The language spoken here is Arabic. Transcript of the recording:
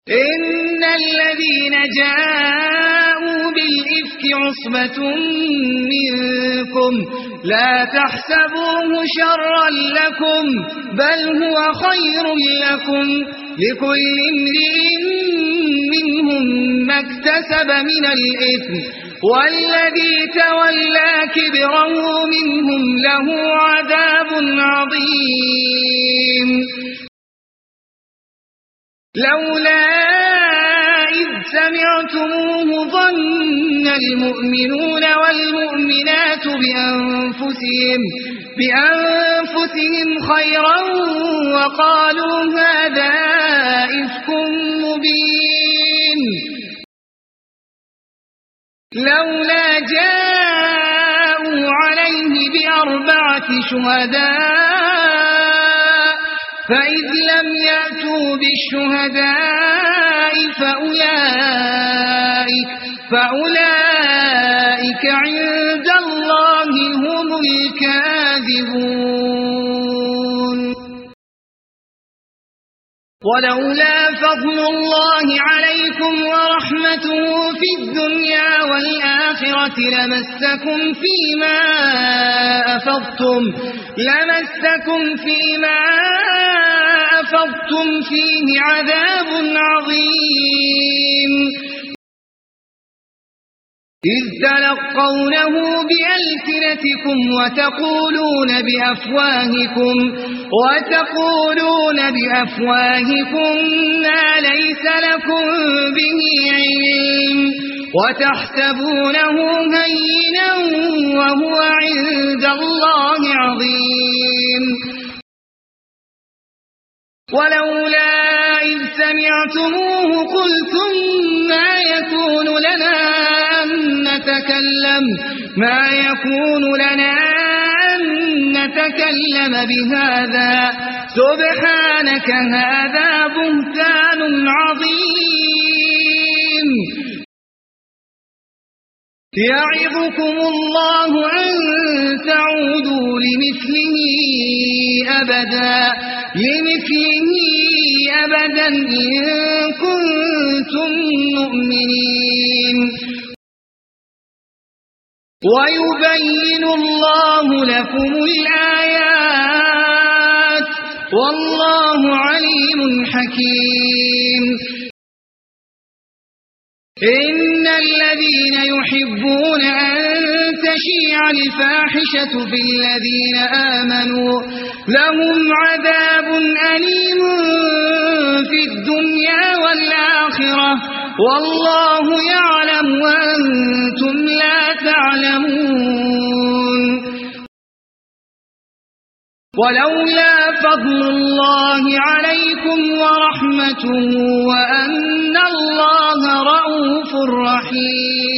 إن الذين جاءوا بالإفك عصبة منكم لا تحسبوه شرا لكم بل هو خير لكم لكل امرئ منهم ما اكتسب من الإثم والذي تولى كبره منهم له عذاب عظيم لولا إذ سمعتموه ظن المؤمنون والمؤمنات بأنفسهم خيرا وقالوا هذا إفك مبين لولا جاءوا عليه بأربعة شهداء فإذ لم يأتوا بالشهداء فأولئك عند الله هم الكاذبون ولولا فضل الله عليكم ورحمته في الدنيا والآخرة لمسكم فيما أفضتم فيه عذاب عظيم إذ تلقونه بألسنتكم وتقولون بأفواهكم ما ليس لكم به علم وتحسبونه هينا وهو عند الله عظيم ولولا إذ سمعتموه قلتم ما يكون لنا أن نتكلم بهذا سبحانك هذا بهتان عظيم يعظكم الله أن تعودوا لمثله أبدا إن كنتم مؤمنين ويبين الله لكم الآيات والله عليم حكيم إن الذين يحبون أن تشيع الفاحشة في الذين آمنوا لهم عذاب أليم في الدنيا والآخرة والله يعلم وأنتم لا تعلمون ولولا فضل الله عليكم ورحمته وأن الله رؤوف رحيم